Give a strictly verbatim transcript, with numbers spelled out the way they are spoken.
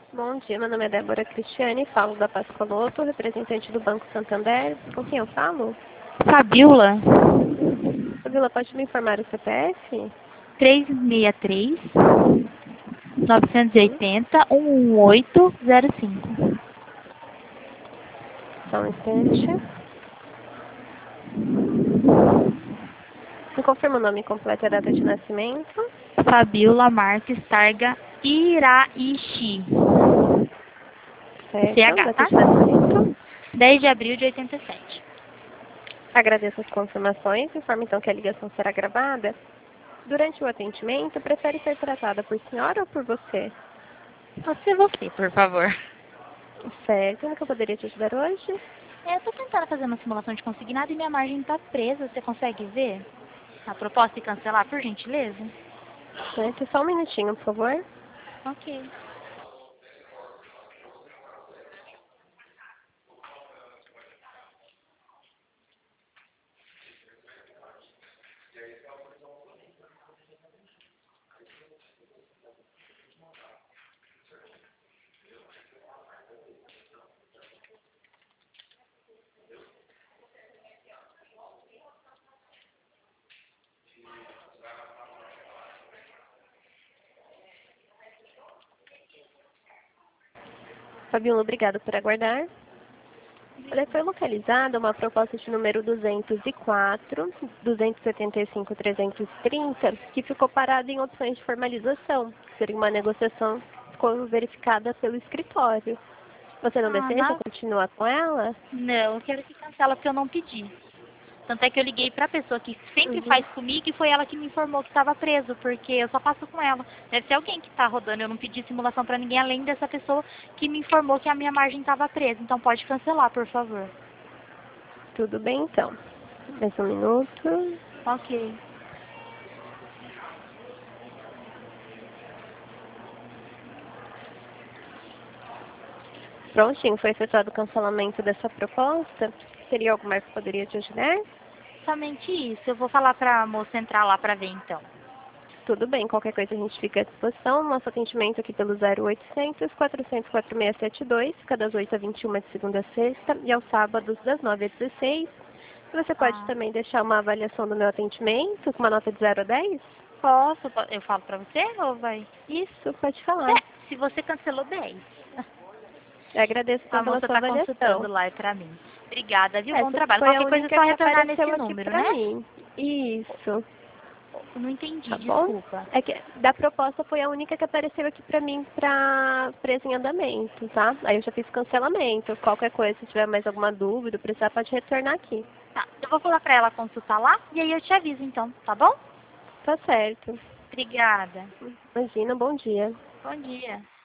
Bom dia, meu nome é Débora Cristiane, falo da Pascoloto, representante do Banco Santander. Com quem eu falo? Fabiola, Fabiola, pode me informar o C P F? três seis três, Sim, nove oito zero, um um oito zero cinco. só um instante. Me confirma o nome completo e a data de nascimento. Fabiola Marques Targa Iraishi. Certo, C H, data tá? de nascimento. dez de abril de oitenta e sete. Agradeço as confirmações. Informo então que a ligação será gravada. Durante o atendimento, prefere ser tratada por senhora ou por você? Pode ser você, por favor. Certo, como que eu poderia te ajudar hoje? É, eu tô tentando fazer uma simulação de consignado e minha margem tá presa. Você consegue ver a proposta e cancelar, por gentileza? Certo, só um minutinho, por favor. Ok. Fabiola, obrigada por aguardar. Olha, foi localizada uma proposta de número duzentos e quatro, duzentos e setenta e cinco, trezentos e trinta, que ficou parada em opções de formalização. Seria uma negociação que ficou verificada pelo escritório. Você não Ah, deseja na... continuar com ela? Não, eu quero que cancela porque eu não pedi. Tanto é que eu liguei pra pessoa que sempre Uhum. faz comigo e foi ela que me informou que estava preso, porque eu só passo com ela. Deve ser alguém que tá rodando, eu não pedi simulação pra ninguém além dessa pessoa que me informou que a minha margem estava presa. Então pode cancelar, por favor. Tudo bem, então. Mais um minuto. Ok. Prontinho, foi efetuado o cancelamento dessa proposta. Teria algo mais que poderia te ajudar? Somente isso. Eu vou falar pra moça entrar lá pra ver então. Tudo bem, qualquer coisa a gente fica à disposição. Nosso atendimento aqui pelo zero oitocentos, quatrocentos, quatro seis sete dois, fica das oito às vinte e uma de segunda a sexta e aos sábados das nove às dezesseis. E você pode Ah, também deixar uma avaliação do meu atendimento com uma nota de zero a dez? posso? Po- Eu falo pra você ou vai? Isso, pode falar. É, se você cancelou dez. Eu agradeço então A pela moça sua tá consultando avaliação. lá pra mim. Obrigada, viu? Bom Essa trabalho. foi a Qualquer coisa é única só que retornar nesse apareceu aqui número, pra né? mim. Isso. Eu não entendi, Tá bom? desculpa. É que da proposta foi a única que apareceu aqui pra mim pra presa em andamento, tá? Aí eu já fiz cancelamento. Qualquer coisa, se tiver mais alguma dúvida, precisar, pode retornar aqui. Tá, eu vou falar pra ela consultar lá e aí eu te aviso então, tá bom? Tá certo. Obrigada. Imagina, bom dia. Bom dia.